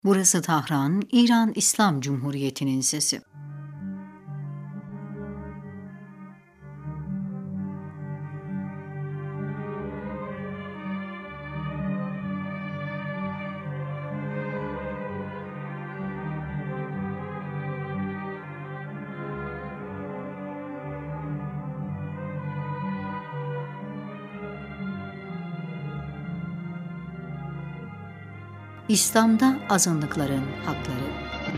Burası Tahran, İran İslam Cumhuriyeti'nin sesi. İslam'da azınlıkların hakları.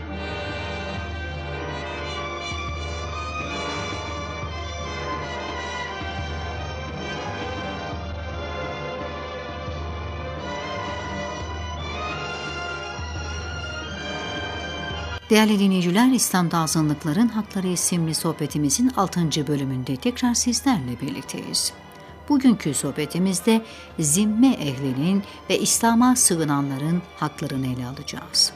Değerli dinleyiciler, İslam'da Azınlıkların Hakları isimli sohbetimizin 6. bölümünde tekrar sizlerle birlikteyiz. Bugünkü sohbetimizde zimme ehlinin ve İslam'a sığınanların haklarını ele alacağız.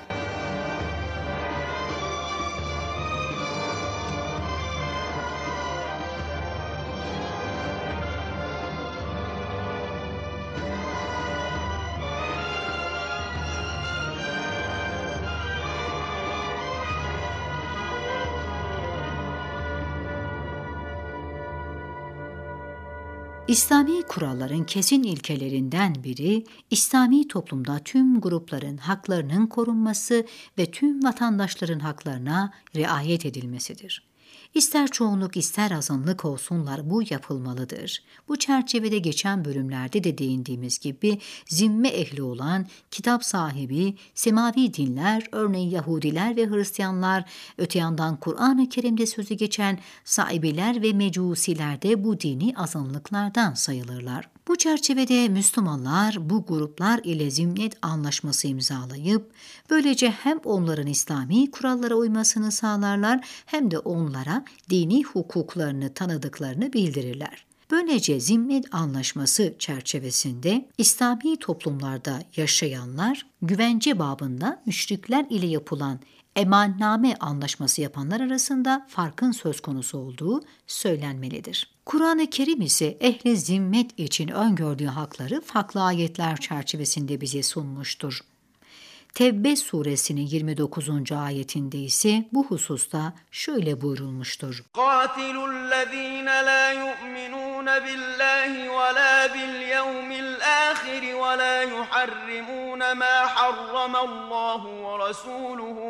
İslami kuralların kesin ilkelerinden biri, İslami toplumda tüm grupların haklarının korunması ve tüm vatandaşların haklarına riayet edilmesidir. İster çoğunluk ister azınlık olsunlar bu yapılmalıdır. Bu çerçevede geçen bölümlerde de değindiğimiz gibi zimme ehli olan kitap sahibi, semavi dinler, örneğin Yahudiler ve Hristiyanlar, öte yandan Kur'an-ı Kerim'de sözü geçen Saibiler ve Mecusiler de bu dini azınlıklardan sayılırlar. Bu çerçevede Müslümanlar bu gruplar ile zimmet anlaşması imzalayıp böylece hem onların İslami kurallara uymasını sağlarlar hem de onlara dini hukuklarını tanıdıklarını bildirirler. Böylece zimmet anlaşması çerçevesinde İslami toplumlarda yaşayanlar güvence babında müşrikler ile yapılan emanname anlaşması yapanlar arasında farkın söz konusu olduğu söylenmelidir. Kur'an-ı Kerim ise ehli zimmet için öngördüğü hakları farklı ayetler çerçevesinde bize sunmuştur. Tevbe suresinin 29. ayetinde ise bu hususta şöyle buyurulmuştur. قَاتِلُوا الَّذ۪ينَ لَا يُؤْمِنُونَ بِاللّٰهِ وَلَا بِالْيَوْمِ الْآخِرِ وَلَا يُحَرِّمُونَ مَا حَرَّمَ اللّٰهُ وَرَسُولُهُ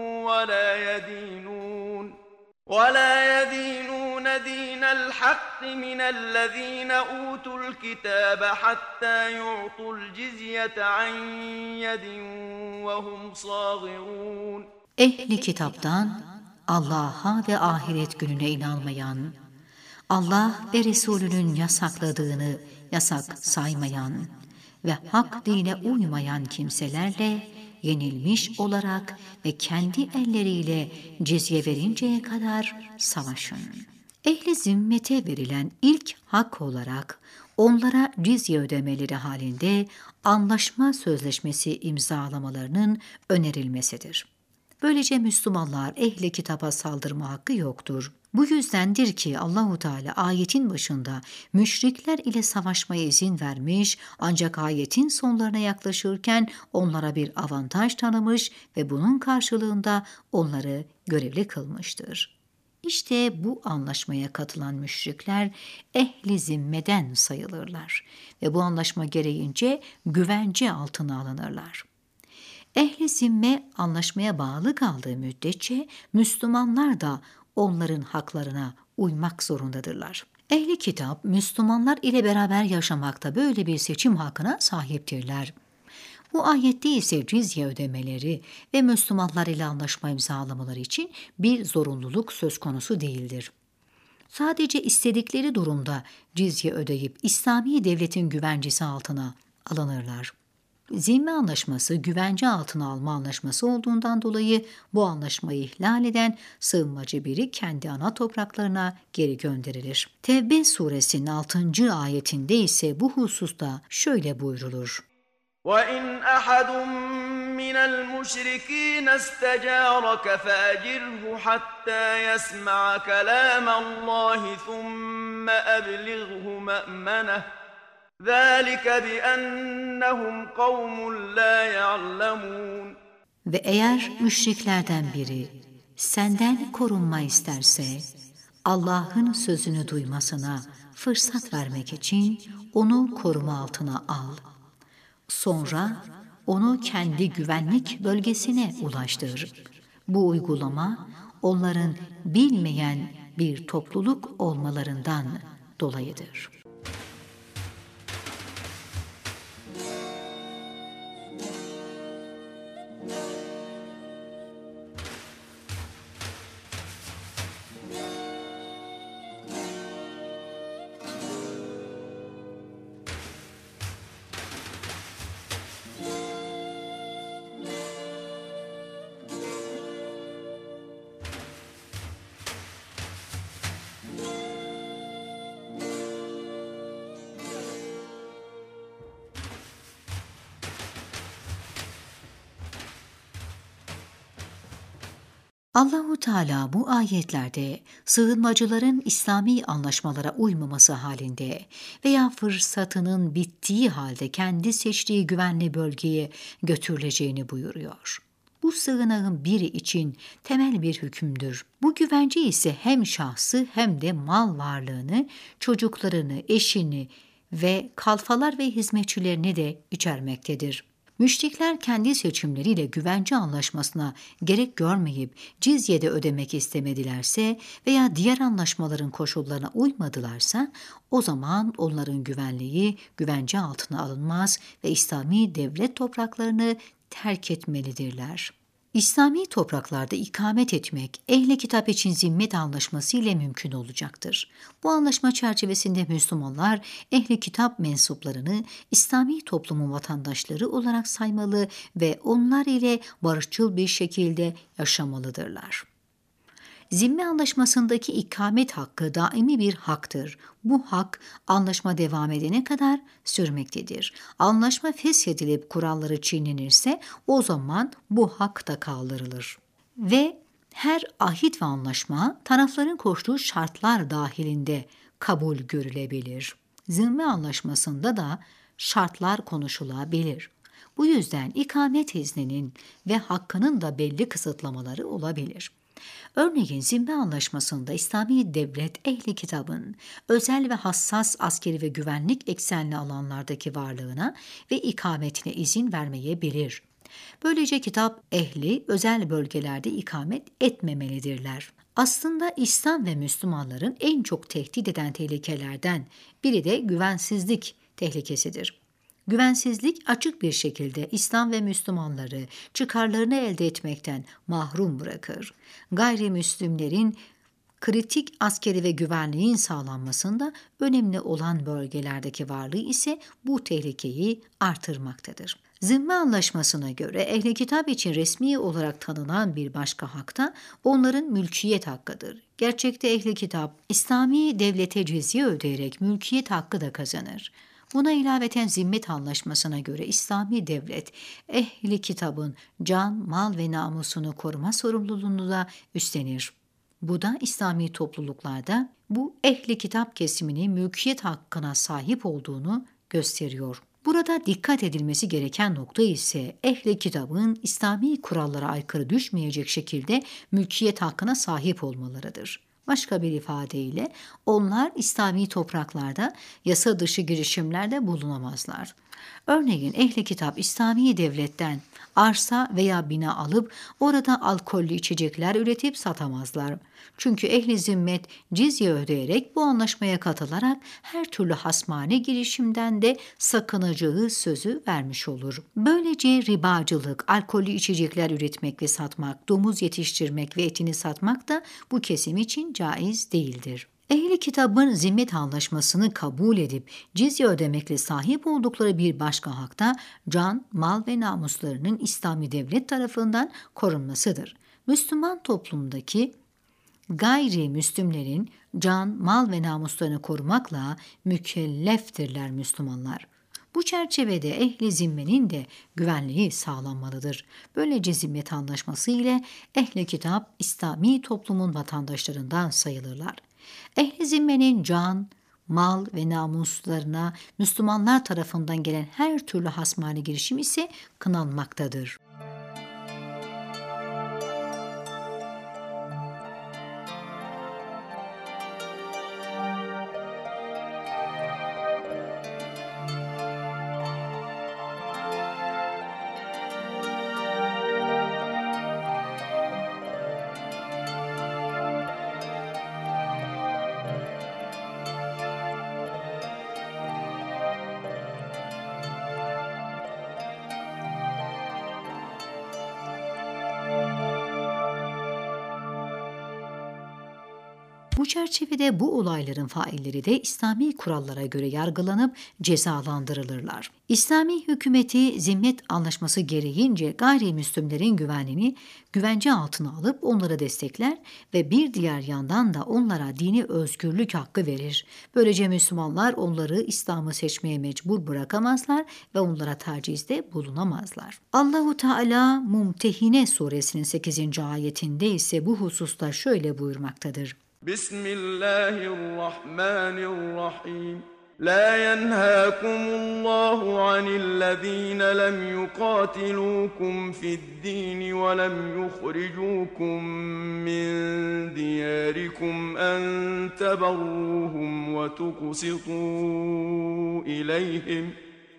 وَلَا يَدِينُونَ دِينَ الْحَقِّ مِنَ الَّذ۪ينَ أُوتُوا الْكِتَابَ حَتَّى يُعْطُوا الْجِزْيَةَ عَنْ يَدٍ وَهُمْ صَاغِرُونَ. Ehli kitaptan Allah'a ve ahiret gününe inanmayan, Allah ve Resulünün yasakladığını yasak saymayan ve hak dine uymayan kimselerle yenilmiş olarak ve kendi elleriyle cizye verinceye kadar savaşın. Ehli zimmete verilen ilk hak olarak onlara cizye ödemeleri halinde anlaşma sözleşmesi imzalamalarının önerilmesidir. Böylece Müslümanlar ehli kitaba saldırma hakkı yoktur. Bu yüzdendir ki Allahu Teala ayetin başında müşrikler ile savaşmaya izin vermiş ancak ayetin sonlarına yaklaşırken onlara bir avantaj tanımış ve bunun karşılığında onları görevli kılmıştır. İşte bu anlaşmaya katılan müşrikler ehli zimmeden sayılırlar ve bu anlaşma gereğince güvence altına alınırlar. Ehli zimme anlaşmaya bağlı kaldığı müddetçe Müslümanlar da onların haklarına uymak zorundadırlar. Ehli kitap Müslümanlar ile beraber yaşamakta böyle bir seçim hakkına sahiptirler. Bu ayette ise cizye ödemeleri ve Müslümanlar ile anlaşma imzalamaları için bir zorunluluk söz konusu değildir. Sadece istedikleri durumda cizye ödeyip İslami devletin güvencesi altına alınırlar. Zimme anlaşması güvence altına alma anlaşması olduğundan dolayı bu anlaşmayı ihlal eden sığınmacı biri kendi ana topraklarına geri gönderilir. Tevbe suresinin 6. ayetinde ise bu hususta şöyle buyrulur. وَإِنْ أَحَدٌ مِّنَ الْمُشْرِكِينَ اسْتَجَارَكَ فَأَجِرْهُ حَتَّى يَسْمَعَ كَلَامَ اللّٰهِ ثُمَّ أَبْلِغْهُ مَأْمَنَهُ ذَٰلِكَ بِأَنَّهُمْ قَوْمٌ لَا يَعْلَمُونَ. Ve eğer müşriklerden biri senden korunma isterse, Allah'ın sözünü duymasına fırsat vermek için onu koruma altına al. Sonra onu kendi güvenlik bölgesine ulaştır. Bu uygulama onların bilmeyen bir topluluk olmalarından dolayıdır. Allahu Teala bu ayetlerde sığınmacıların İslami anlaşmalara uymaması halinde veya fırsatının bittiği halde kendi seçtiği güvenli bölgeye götürüleceğini buyuruyor. Bu sığınağın biri için temel bir hükümdür. Bu güvence ise hem şahsı hem de mal varlığını, çocuklarını, eşini ve kalfalar ve hizmetçilerini de içermektedir. Müşrikler kendi seçimleriyle güvence anlaşmasına gerek görmeyip cizye de ödemek istemedilerse veya diğer anlaşmaların koşullarına uymadılarsa o zaman onların güvenliği güvence altına alınmaz ve İslami devlet topraklarını terk etmelidirler. İslami topraklarda ikamet etmek ehli kitap için zimmet anlaşması ile mümkün olacaktır. Bu anlaşma çerçevesinde Müslümanlar ehli kitap mensuplarını İslami toplumun vatandaşları olarak saymalı ve onlar ile barışçıl bir şekilde yaşamalıdırlar. Zimme anlaşmasındaki ikamet hakkı daimi bir haktır. Bu hak anlaşma devam edene kadar sürmektedir. Anlaşma feshedilip kuralları çiğnenirse o zaman bu hak da kaldırılır. Ve her ahit ve anlaşma tarafların koştuğu şartlar dahilinde kabul görülebilir. Zimme anlaşmasında da şartlar konuşulabilir. Bu yüzden ikamet izninin ve hakkının da belli kısıtlamaları olabilir. Örneğin Zimme Anlaşması'nda İslami devlet ehli kitabın özel ve hassas askeri ve güvenlik eksenli alanlardaki varlığına ve ikametine izin vermeyebilir. Böylece kitap ehli özel bölgelerde ikamet etmemelidirler. Aslında İslam ve Müslümanların en çok tehdit eden tehlikelerden biri de güvensizlik tehlikesidir. Güvensizlik açık bir şekilde İslam ve Müslümanları çıkarlarını elde etmekten mahrum bırakır. Gayrimüslimlerin kritik askeri ve güvenliğin sağlanmasında önemli olan bölgelerdeki varlığı ise bu tehlikeyi artırmaktadır. Zimme Anlaşması'na göre ehli kitap için resmi olarak tanınan bir başka hak da onların mülkiyet hakkıdır. Gerçekte ehli kitap İslami devlete cizye ödeyerek mülkiyet hakkı da kazanır. Buna ilaveten Zimmet Anlaşması'na göre İslami devlet, ehli kitabın can, mal ve namusunu koruma sorumluluğunu da üstlenir. Bu da İslami topluluklarda bu ehli kitap kesiminin mülkiyet hakkına sahip olduğunu gösteriyor. Burada dikkat edilmesi gereken nokta ise ehli kitabın İslami kurallara aykırı düşmeyecek şekilde mülkiyet hakkına sahip olmalarıdır. Başka bir ifadeyle onlar İslami topraklarda yasa dışı girişimlerde bulunamazlar. Örneğin ehli kitap İslami devletten arsa veya bina alıp orada alkollü içecekler üretip satamazlar. Çünkü ehli zimmet cizye ödeyerek bu anlaşmaya katılarak her türlü hasmane girişimden de sakınacağı sözü vermiş olur. Böylece ribacılık, alkollü içecekler üretmek ve satmak, domuz yetiştirmek ve etini satmak da bu kesim için caiz değildir. Ehli kitabın zimmet anlaşmasını kabul edip cizye ödemekle sahip oldukları bir başka hak da can, mal ve namuslarının İslami devlet tarafından korunmasıdır. Müslüman toplumdaki gayrimüslimlerin can, mal ve namuslarını korumakla mükelleftirler Müslümanlar. Bu çerçevede ehli zimmenin de güvenliği sağlanmalıdır. Böylece zimmet anlaşması ile ehli kitap İslami toplumun vatandaşlarından sayılırlar. Ehli zimmenin can, mal ve namuslarına Müslümanlar tarafından gelen her türlü hasmane girişim ise kınanmaktadır. Bu çerçevede bu olayların failleri de İslami kurallara göre yargılanıp cezalandırılırlar. İslami hükümeti zimmet anlaşması gereğince gayrimüslimlerin güvenliğini güvence altına alıp onları destekler ve bir diğer yandan da onlara dini özgürlük hakkı verir. Böylece Müslümanlar onları İslam'ı seçmeye mecbur bırakamazlar ve onlara tacizde bulunamazlar. Allahu Teala Mumtehine suresinin 8. ayetinde ise bu hususta şöyle buyurmaktadır. Bismillahirrahmanirrahim. La yenhâkumullahu anillezîne lem yukâtilûkum fi'd-dîn ve lem yukhrijûkum min diyârikum en teberrûhum ve tuqsitû ileyhim.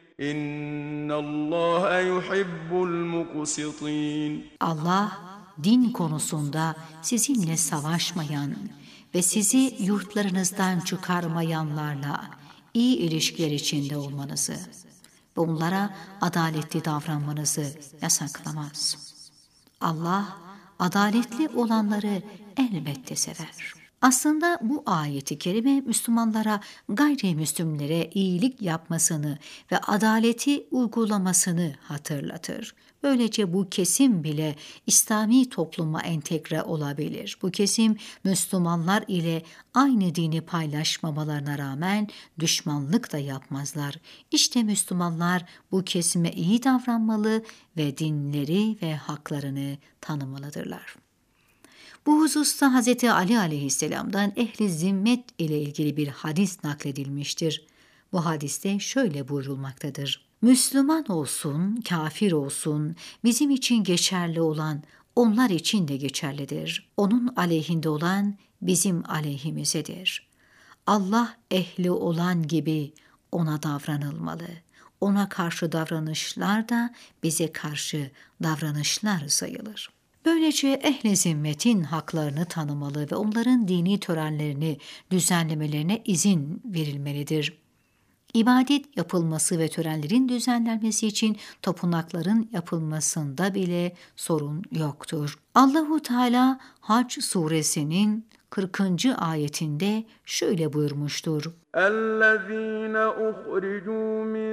İnnallâhe yuhibbul muqsitin. Allah, din konusunda sizinle savaşmayan ve sizi yurtlarınızdan çıkarmayanlarla iyi ilişkiler içinde olmanızı ve onlara adaletli davranmanızı yasaklamaz. Allah, adaletli olanları elbette sever. Aslında bu ayeti kerime Müslümanlara gayrimüslimlere iyilik yapmasını ve adaleti uygulamasını hatırlatır. Böylece bu kesim bile İslami topluma entegre olabilir. Bu kesim Müslümanlar ile aynı dini paylaşmamalarına rağmen düşmanlık da yapmazlar. İşte Müslümanlar bu kesime iyi davranmalı ve dinleri ve haklarını tanımalıdırlar. Bu hususta Hz. Ali aleyhisselam'dan ehli zimmet ile ilgili bir hadis nakledilmiştir. Bu hadiste şöyle buyurulmaktadır. Müslüman olsun, kafir olsun, bizim için geçerli olan onlar için de geçerlidir. Onun aleyhinde olan bizim aleyhimizedir. Allah ehli olan gibi ona davranılmalı. Ona karşı davranışlar da bize karşı davranışlar sayılır. Böylece ehli zimmetin haklarını tanımalı ve onların dini törenlerini düzenlemelerine izin verilmelidir. İbadet yapılması ve törenlerin düzenlenmesi için tapınakların yapılmasında bile sorun yoktur. Allahu Teala Hac suresinin 40. ayetinde şöyle buyurmuştur. اَلَّذ۪ينَ اُخْرِجُوا مِنْ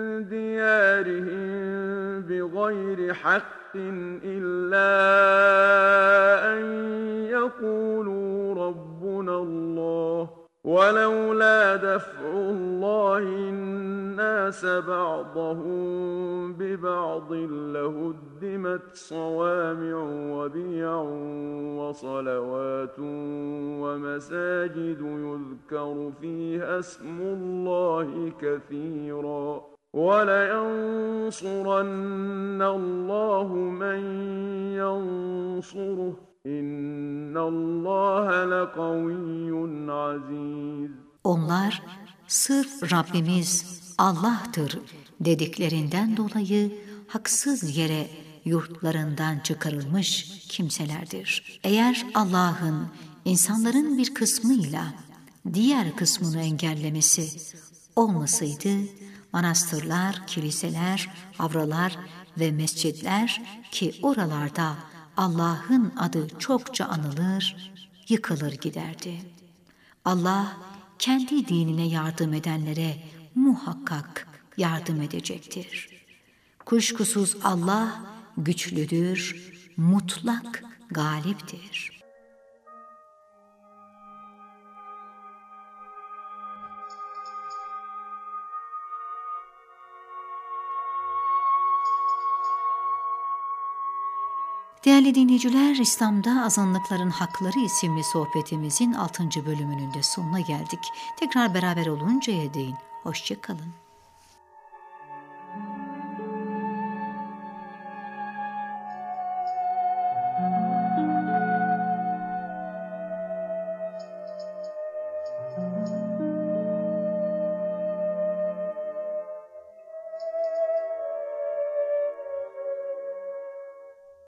دِيَارِهِمْ بِغَيْرِ حَقٍّ إِلَّا أَنْ يَقُولُوا رَبُّنَا اللّٰهُ وَلَوْلَا دَفْعُ اللّٰهِ النَّاسَ بَعْضَهُمْ بِبَعْضٍ لَهُدِّمَتْ صَوَامِعُ وَبِيَعٌ وَصَلَوَاتٌ وَمَسَاجِدُ يُذْكَرُ فِيهَا اسْمُ اللّٰهِ كَثِيرًا وَلَيَنْصُرَنَّ اللّٰهُ مَنْ يَنْصُرُهُ İnnallâhe lekaviyyun aziz. Onlar sırf Rabbimiz Allah'tır dediklerinden dolayı haksız yere yurtlarından çıkarılmış kimselerdir. Eğer Allah'ın insanların bir kısmıyla diğer kısmını engellemesi olmasaydı, manastırlar, kiliseler, avralar ve mescitler ki oralarda Allah'ın adı çokça anılır, yıkılır giderdi. Allah kendi dinine yardım edenlere muhakkak yardım edecektir. Kuşkusuz Allah güçlüdür, mutlak galiptir. Değerli dinleyiciler, İslam'da Azınlıkların Hakları isimli sohbetimizin 6. bölümünün de sonuna geldik. Tekrar beraber oluncaya değin, hoşça kalın.